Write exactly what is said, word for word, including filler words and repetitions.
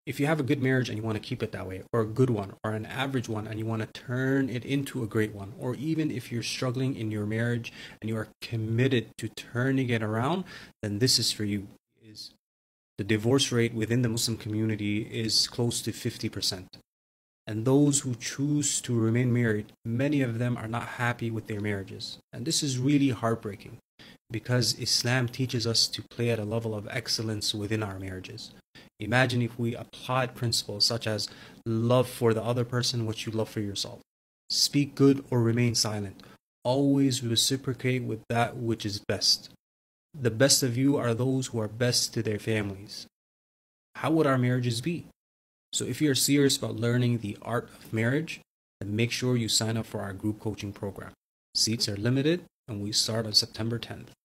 If you have a good marriage and you want to keep it that way, or a good one, or an average one, and you want to turn it into a great one, or even if you're struggling in your marriage and you are committed to turning it around, then this is for you. Is the divorce rate within the Muslim community is close to fifty percent. And those who choose to remain married, many of them are not happy with their marriages. And this is really heartbreaking because Islam teaches us to play at a level of excellence within our marriages. Imagine if we applied principles such as love for the other person what you love for yourself. Speak good or remain silent. Always reciprocate with that which is best. The best of you are those who are best to their families. How would our marriages be? So if you're serious about learning the art of marriage, then make sure you sign up for our group coaching program. Seats are limited and we start on September tenth.